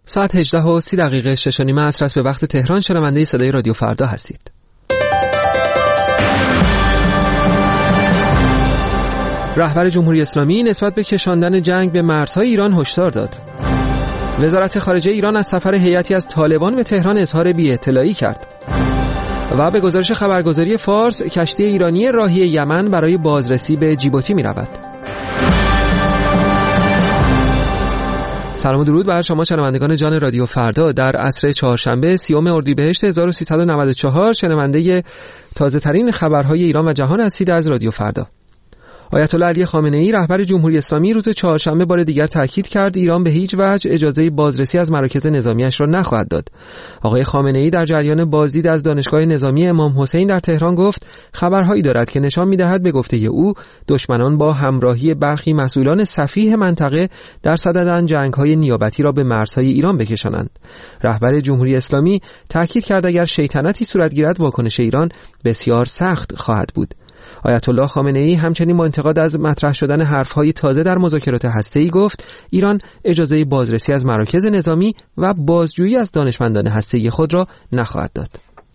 ساعت 18:30 6:30 عصر است به وقت تهران. شنونده صدای رادیو فردا هستید. رهبر جمهوری اسلامی نسبت به کشاندن جنگ به مرزهای ایران هشدار داد. وزارت خارجه ایران از سفر هیئتی از طالبان به تهران اظهار بی‌اطلاعی کرد. و به گزارش خبرگزاری فارس، کشتی ایرانی راهی یمن برای بازرسی به جیبوتی می‌رود. سلام و درود بر شما شنوندگان جان رادیو فردا. در عصر چهارشنبه 30 اردیبهشت 1394 شنونده تازه ترین خبرهای ایران و جهان هستید از رادیو فردا. آیت الله علی خامنه‌ای رهبر جمهوری اسلامی روز چهارشنبه بار دیگر تاکید کرد ایران به هیچ وجه اجازه بازرسی از مراکز نظامیش را نخواهد داد. آقای خامنه‌ای در جریان بازدید از دانشگاه نظامی امام حسین در تهران گفت خبرهایی دارد که نشان می‌دهد به گفته او دشمنان با همراهی برخی مسئولان سفیه منطقه در صددند جنگ‌های نیابتی را به مرزهای ایران بکشانند. رهبر جمهوری اسلامی تاکید کرد اگر شیطنتی صورت گیرد واکنش ایران بسیار سخت خواهد بود. آیت الله خامنه‌ای همچنین با انتقاد از مطرح شدن حرف‌های تازه در مذاکرات هسته‌ای گفت ایران اجازه بازرسی از مراکز نظامی و بازجویی از دانشمندان هسته‌ای خود را نخواهد داد.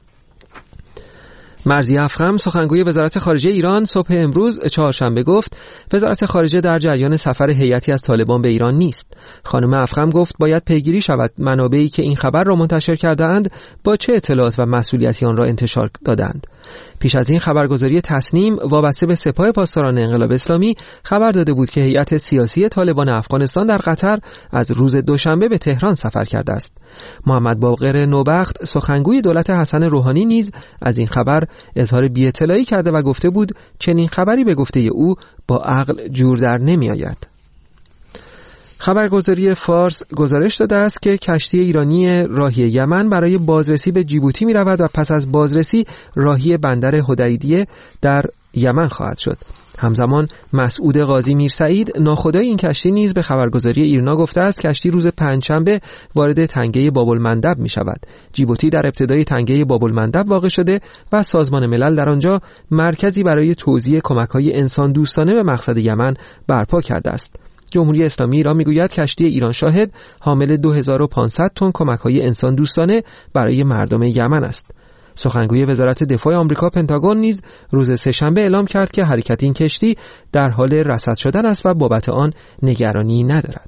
مرضی افخم سخنگوی وزارت خارجه ایران صبح امروز چهارشنبه گفت وزارت خارجه در جریان سفر هیئتی از طالبان به ایران نیست. خانم افخم گفت باید پیگیری شود منابعی که این خبر را منتشر کرده‌اند با چه اطلاعات و مسئولیتی آن را انتشار دادند. پیش از این خبرگزاری تصنیم وابسته به سپاه پاسداران انقلاب اسلامی خبر داده بود که هیئت سیاسی طالبان افغانستان در قطر از روز دوشنبه به تهران سفر کرده است. محمد باقر نوبخت سخنگوی دولت حسن روحانی نیز از این خبر اظهار بی‌اطلاعی کرده و گفته بود چنین خبری به گفته او با عقل جور در نمی آید. خبرگزاری فارس گزارش داده است که کشتی ایرانی راهی یمن برای بازرسی به جیبوتی می رود و پس از بازرسی راهی بندر حدیدیه در یمن خواهد شد. همزمان مسعود قاضی میرسعید ناخدای این کشتی نیز به خبرگزاری ایرنا گفته است کشتی روز پنجشنبه وارد تنگه باب‌المندب می شود. جیبوتی در ابتدای تنگه باب‌المندب واقع شده و سازمان ملل در آنجا مرکزی برای توزیع کمک‌های انسان دوستانه به مقصد یمن برپا کرده است. جمهوری اسلامی ایران میگوید کشتی ایران شاهد حامل 2500 تن کمک‌های انسان دوستانه برای مردم یمن است. سخنگوی وزارت دفاع آمریکا پنتاگون نیز روز سه‌شنبه اعلام کرد که حرکت این کشتی در حال رصد شدن است و بابت آن نگرانی ندارد.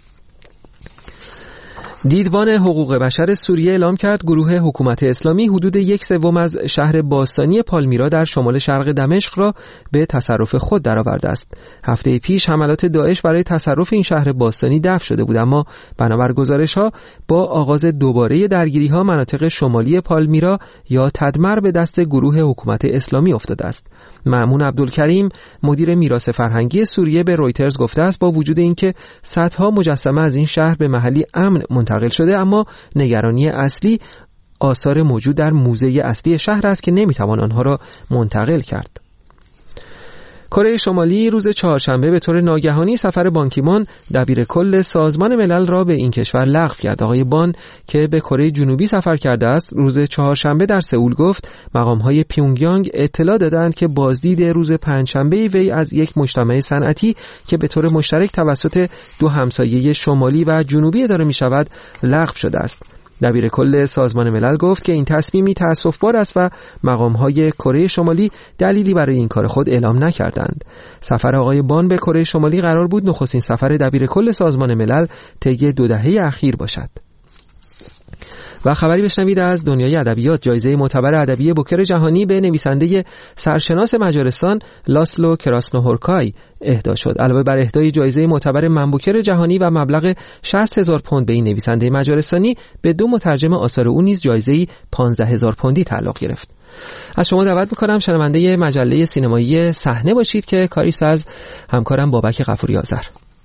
دیدبان حقوق بشر سوریه اعلام کرد گروه حکومت اسلامی حدود 1/3 از شهر باستانی پالمیرا در شمال شرق دمشق را به تصرف خود درآورده است. هفته پیش حملات داعش برای تصرف این شهر باستانی دفع شده بود، اما بنابر گزارش‌ها با آغاز دوباره درگیری‌ها مناطق شمالی پالمیرا یا تدمر به دست گروه حکومت اسلامی افتاده است. مأمون عبدالکریم مدیر میراث فرهنگی سوریه به رویترز گفته است با وجود اینکه صدها مجسمه از این شهر به محلی امن منتقل شده، اما نگرانی اصلی آثار موجود در موزه اصلی شهر است که نمیتوان آنها را منتقل کرد. کره شمالی روز چهارشنبه به طور ناگهانی سفر بان کی مون دبیر کل سازمان ملل را به این کشور لغو کرد. آقای بان که به کره جنوبی سفر کرده است روز چهارشنبه در سئول گفت مقام‌های پیونگیانگ اطلاع دادند که بازدید روز پنجشنبه وی از یک مجتمع صنعتی که به طور مشترک توسط دو همسایه شمالی و جنوبی اداره می‌شود لغو شده است. دبیر کل سازمان ملل گفت که این تصمیمی تأسف‌بار است و مقام‌های کره شمالی دلیلی برای این کار خود اعلام نکردند. سفر آقای بان به کره شمالی قرار بود نخستین سفر دبیر کل سازمان ملل طی 2 دهه اخیر باشد. و خبری بشنوید از دنیای ادبیات. جایزه معتبر ادبی بوکر جهانی به نویسنده سرشناس مجارستان لاسلو کراسنوهورکای اهدا شد. علاوه بر اهدای جایزه معتبر منبوکر جهانی و مبلغ 60,000 پوند به این نویسنده مجارستانی، به 2 مترجم آثار او نیز جایزه 15,000 پوندی تعلق گرفت. از شما دعوت می‌کنم شنونده مجله سینمایی صحنه باشید که کاری است از همکارم بابک غفوری آذر.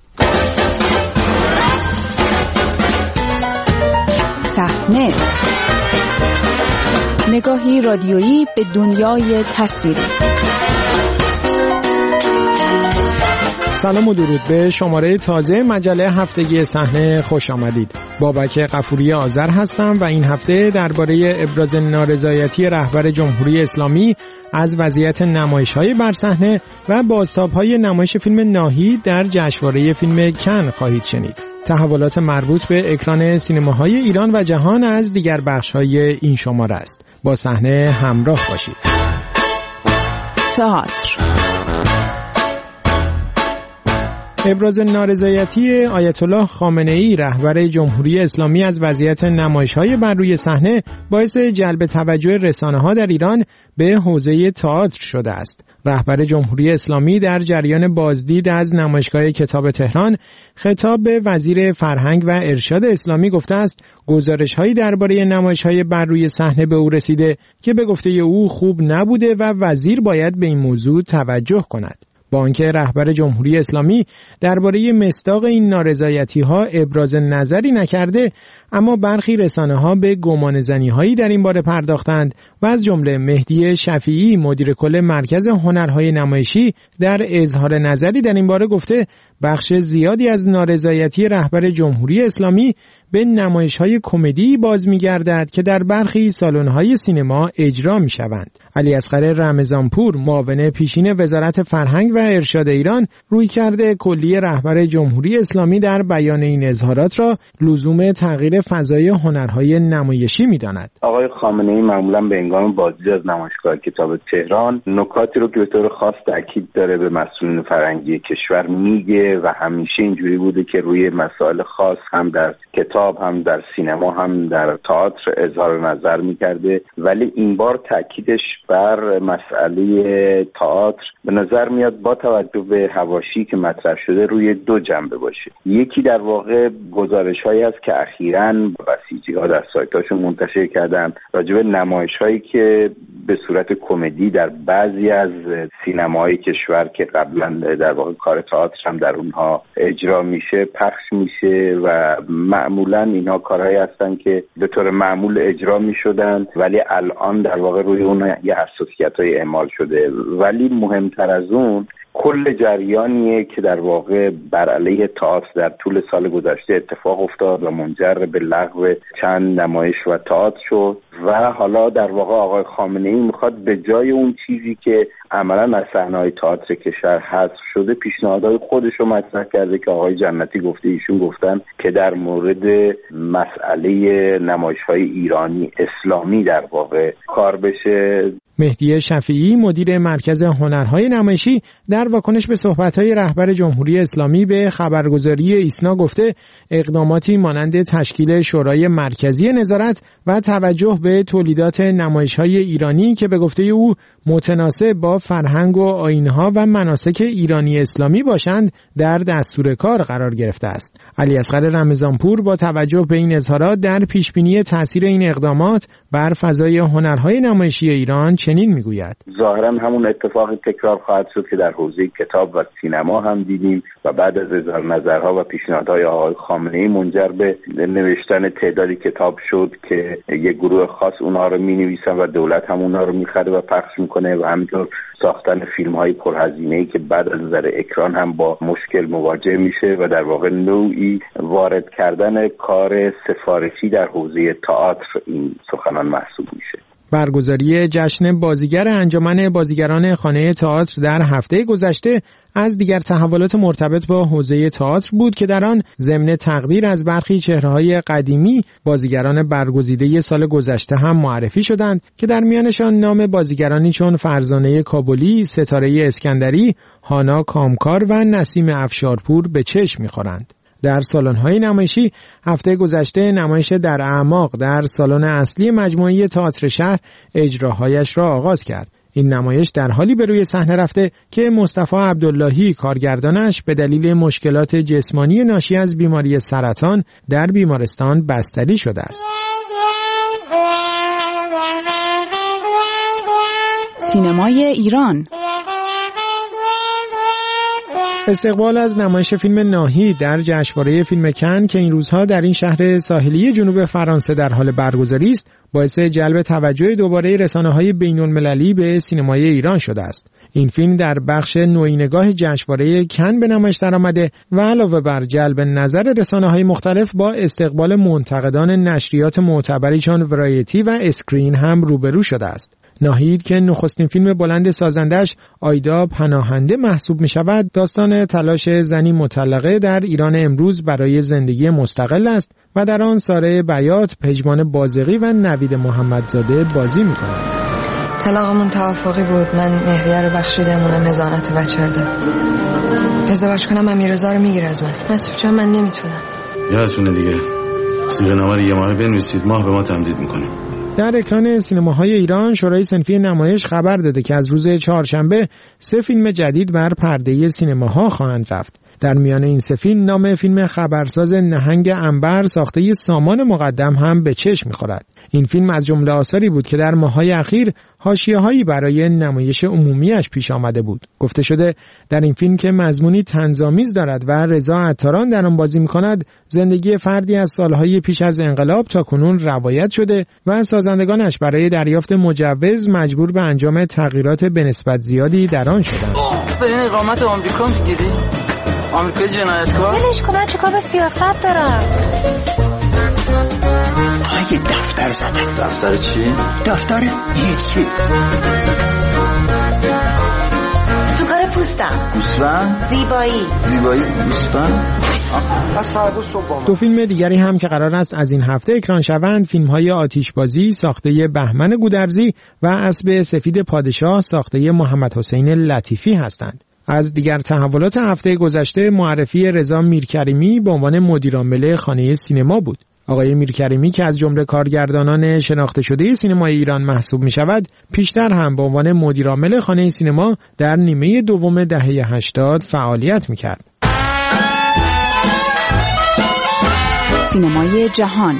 صحنه، نگاهی رادیویی به دنیای تصویری. سلام و درود به شماره تازه مجله هفتگی صحنه خوش آمدید. بابک غفوری آذر هستم و این هفته درباره ابراز نارضایتی رهبر جمهوری اسلامی از وضعیت نمایش‌های بر صحنه و بازتاب‌های نمایش فیلم ناهید در جشنواره فیلم کن خواهید شنید. تحولات مربوط به اکران سینماهای ایران و جهان از دیگر بخش‌های این شماره است. با صحنه همراه باشید. تئاتر. ابراز نارضایتی آیت الله خامنه‌ای رهبر جمهوری اسلامی از وضعیت نمایش‌های بر روی صحنه باعث جلب توجه رسانه‌ها در ایران به حوزه تئاتر شده است. رهبر جمهوری اسلامی در جریان بازدید از نمایشگاه کتاب تهران خطاب به وزیر فرهنگ و ارشاد اسلامی گفته است گزارش‌هایی درباره نمایش‌های بر روی صحنه به او رسیده که به گفته او خوب نبوده و وزیر باید به این موضوع توجه کند. با آنکه رهبر جمهوری اسلامی درباره مصداق این نارضایتی‌ها ابراز نظری نکرده، اما برخی رسانه‌ها به گمانه‌زنی‌هایی در این باره پرداختند و از جمله مهدی شفیعی مدیر کل مرکز هنرهای نمایشی در اظهار نظری در این باره گفته بخش زیادی از نارضایتی رهبر جمهوری اسلامی به نمایش‌های کمدی باز می‌گردد که در برخی سالن‌های سینما اجرا می‌شوند. علیاصغر رمضانپور معاون پیشین وزارت فرهنگ و ارشاد ایران رویکرد کلی رهبر جمهوری اسلامی در بیان این اظهارات را لزوم تغییر فضای هنرهای نمایشی می‌داند. آقای خامنه‌ای معمولاً به هنگام بازدید از نمایشگاه کتاب تهران نکاتی رو که به طور خاص تاکید داره به مسئولین فرهنگی کشور میگه و همیشه اینجوری بوده که روی مسائل خاص هم در کتاب هم در سینما هم در تئاتر اظهار نظر می‌کرده، ولی این بار تاکیدش بر مسئله تئاتر به نظر میاد با توجه به حواشی که مطرح شده روی دو جنبه باشه. یکی در واقع گزارش‌هایی است که اخیراً بسیجی‌ها در سایت‌هاشون منتشر کردن راجع به نمایش‌هایی که به صورت کمدی در بعضی از سینماهای کشور که قبلا در واقع کار تئاتر هم در اونها اجرا میشه پخش میشه و معمولا اینها کارهایی هستن که به طور معمول اجرا میشدن ولی الان در واقع روی اون یه حساسیت‌های اعمال شده. ولی مهمتر از اون کل جریانیه که در واقع بر علیه تئاتر در طول سال گذشته اتفاق افتاد و منجر به لغو چند نمایش و تئاتر شد و حالا در واقع آقای خامنه‌ای میخواد به جای اون چیزی که عملاً از صحنه‌های تئاتر کشور حذف شده پیشنهادهای خودش رو مطرح کرده که آقای جنتی گفته ایشون گفتن که در مورد مسئله نمایش‌های ایرانی اسلامی در واقع کار بشه. مهدی شفیعی مدیر مرکز هنرهای نمایشی در واکنش به صحبت‌های رهبر جمهوری اسلامی به خبرگزاری ایسنا گفته اقداماتی مانند تشکیل شورای مرکزی نظارت و توجه به تولیدات نمایش‌های ایرانی که به گفته او متناسب با فرهنگ و آیین‌ها و مناسک ایرانی اسلامی باشند در دستور کار قرار گرفته است. علیاصغر رمضانپور با توجه به این اظهارات در پیشبینی تاثیر این اقدامات بر فضای هنرهای نمایشی ایران چنین میگوید: ظاهراً همون اتفاقی تکرار خواهد شد که در حوزه کتاب و سینما هم دیدیم و بعد از اظهار نظرها و پیشنهادهای آقای خامنه‌ای منجر به نوشتن تعدادی کتاب شد که یک گروه خاص اونها رو می‌نویسن و دولت هم اونها رو می‌خره و پخش می‌کنه و همینطور ساختن فیلم‌های پرهزینه‌ای که بعد از نظر اکران هم با مشکل مواجه میشه و در واقع نوعی وارد کردن کار سفارشی در حوزه تئاتر این سخنان محسوب میشه. برگزاری جشن بازیگر انجمن بازیگران خانه تئاتر در هفته گذشته از دیگر تحولات مرتبط با حوزه تئاتر بود که در آن ضمن تقدیر از برخی چهره‌های قدیمی بازیگران برگزیده سال گذشته هم معرفی شدند که در میانشان نام بازیگرانی چون فرزانه کابلی، ستاره اسکندری، هانا کامکار و نسیم افشارپور به چشم می‌خورند. در سالن‌های نمایشی هفته گذشته نمایش در اعماق در سالن اصلی مجموعه تئاتر شهر اجراهایش را آغاز کرد. این نمایش در حالی به روی صحنه رفته که مصطفی عبداللهی کارگردانش به دلیل مشکلات جسمانی ناشی از بیماری سرطان در بیمارستان بستری شده است. سینمای ایران. استقبال از نمایش فیلم ناهید در جشنواره فیلم کن که این روزها در این شهر ساحلی جنوب فرانسه در حال برگزاری است، باعث جلب توجه دوباره رسانه‌های بین‌المللی به سینمای ایران شده است. این فیلم در بخش نوینگاه جشنواره کن به نمایش درآمده و علاوه بر جلب نظر رسانه‌های مختلف با استقبال منتقدان نشریات معتبری چون ورایتی و اسکرین هم روبرو شده است. ناهید که نخستین فیلم بلند سازندش آیدا پناهنده محسوب می شود، داستان تلاش زنی مطلقه در ایران امروز برای زندگی مستقل است و در آن ساره بیات، پژمان بازقی و نوید محمدزاده بازی می کنند. طلاقمون توافقی بود. من مهریه رو بخشیدم، اونم حضانت بچه رو داد. ازدواج کنم امیررضا رو میگیره از من. مسعود جان من نمیتونم. یادتونه دیگه صیغه نامه رو یه ماه بنویسید، ماه به ما تمدید میکنیم. در اکران سینماهای ایران شورای صنفی نمایش خبر داده که از روز چهارشنبه 3 فیلم جدید بر پرده سینماها خواهند رفت. در میان این 3 فیلم نام فیلم خبرساز نهنگ عنبر ساخته سامان مقدم هم به چشم می‌خورد. این فیلم از جمله آثاری بود که در ماه‌های اخیر حاشیه‌هایی برای نمایش عمومیش پیش آمده بود. گفته شده در این فیلم که مضمونی طنزآمیز دارد و رضا عطاران در آن بازی می‌کند، زندگی فردی از سالهای پیش از انقلاب تا کنون روایت شده و سازندگانش برای دریافت مجوز مجبور به انجام تغییرات به نسبت زیادی در آن شدند. دارین اقامت آمریکا می‌گیری؟ آمریکای جنایتکار؟ ولش کن، چه کار به سیاست دارم؟ یه دفتر زدن. دفتر چی؟ دفتر هیچی. تو کار پوستم. گوسفند؟ زیبایی گوسفند؟ پس فردا صبح. 2 فیلم دیگری هم که قرار است از این هفته اکران شوند فیلم‌های آتشبازی ساخته بهمن گودرزی و اسب سفید پادشاه ساخته محمد حسین لطیفی هستند. از دیگر تحولات هفته گذشته معرفی رضا میرکریمی به عنوان مدیرعامل خانه سینما بود. آقای میرکریمی که از جمله کارگردانان شناخته شده سینمای ایران محسوب می شود، پیشتر هم به عنوان مدیرعامل خانه سینما در نیمه دوم دهه 80 فعالیت می کرد. سینمای جهان.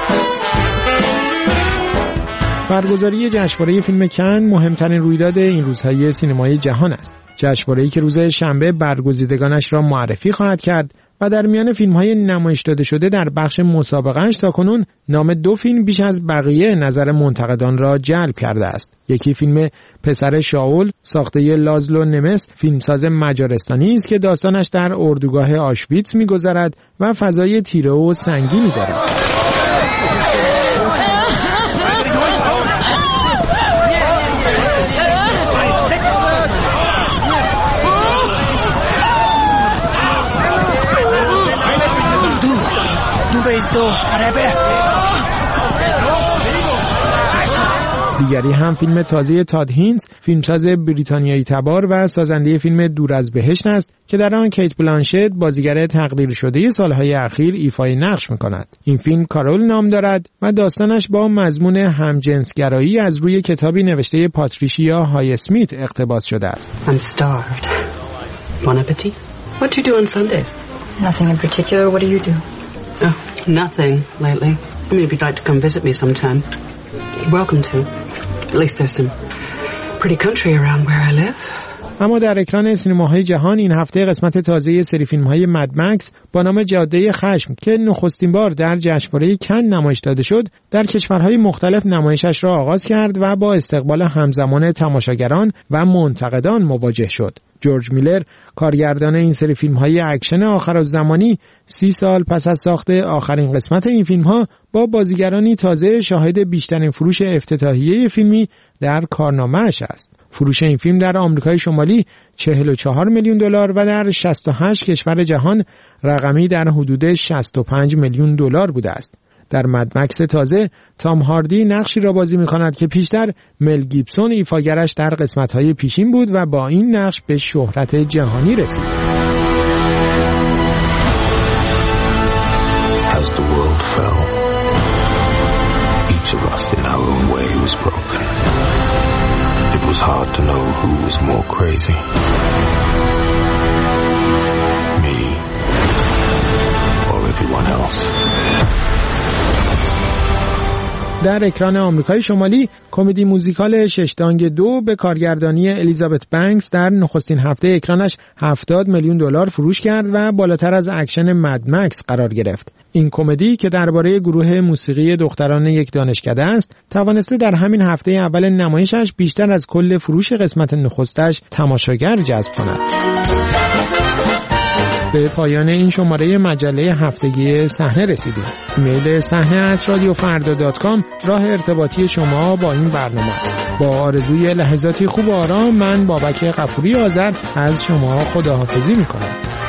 برگزاری جشنواره فیلم کن مهمترین رویداد این روزهای سینمای جهان است. جشنواره‌ای که روز شنبه برگزیدگانش را معرفی خواهد کرد و در میان فیلم‌های نمایش داده شده در بخش مسابقه‌اش تاکنون نام 2 فیلم بیش از بقیه نظر منتقدان را جلب کرده است. یکی فیلم پسر شاول ساخته لازلو نمس، فیلمساز مجارستانی است که داستانش در اردوگاه آشویتس می‌گذرد و فضای تیره و سنگینی دارد. دیگری هم فیلم تازه تاد هینز، فیلمساز بریتانیایی تبار و سازنده فیلم دور از بهشت است که در آن کیت بلانشت بازیگر تقدیر شده سالهای اخیر ایفای نقش می‌کند. این فیلم کارول نام دارد و داستانش با مضمون همجنسگرایی از روی کتابی نوشته پاتریشیا های اسمیت اقتباس شده است. I'm starved. Bon appetit. What do you do on Sundays? Nothing in particular. What do you do? Oh, nothing lately. I mean, if you'd like to come visit me sometime, you're welcome to. At least there's some pretty country around where I live. اما در اکران سینماهای جهان این هفته قسمت تازه سری فیلم‌های مد مکس با نام جاده خشم که نخستین بار در جشنواره کن نمایش داده شد، در کشورهای مختلف نمایشش را آغاز کرد و با استقبال همزمان تماشاگران و منتقدان مواجه شد. جورج میلر، کارگردان این سری فیلم‌های اکشن آخرالزمانی، 30 سال پس از ساخت آخرین قسمت این فیلم‌ها با بازیگرانی تازه شاهد بیشترین فروش افتتاحیه فیلمی در کارنامه‌اش است. فروش این فیلم در آمریکای شمالی 44 میلیون دلار و در 68 کشور جهان رقمی در حدود 65 میلیون دلار بوده است. در مد مکس تازه تام هاردی نقشی را بازی می‌کند که پیشتر مل گیبسون ایفاگرش در قسمت‌های پیشین بود و با این نقش به شهرت جهانی رسید. As the world fell, each of us in our own way was broken. It was hard to know who was more crazy. Me or everyone else. در اکران آمریکای شمالی کمدی موزیکال ششدانگ 2 به کارگردانی الیزابت بنکس در نخستین هفته اکرانش $70 میلیون فروش کرد و بالاتر از اکشن مد مکس قرار گرفت. این کمدی که درباره گروه موسیقی دختران یک دانشکده است، توانسته در همین هفته اول نمایشش بیشتر از کل فروش قسمت نخستش تماشاگر جذب کند. به پایان این شماره مجله هفتگی صحنه رسیدیم. ایمیل sahne@radiofarda.com راه ارتباطی شما با این برنامه است. با آرزوی لحظاتی خوب و آرام، من بابک غفوری آذر از شما خداحافظی می‌کنم.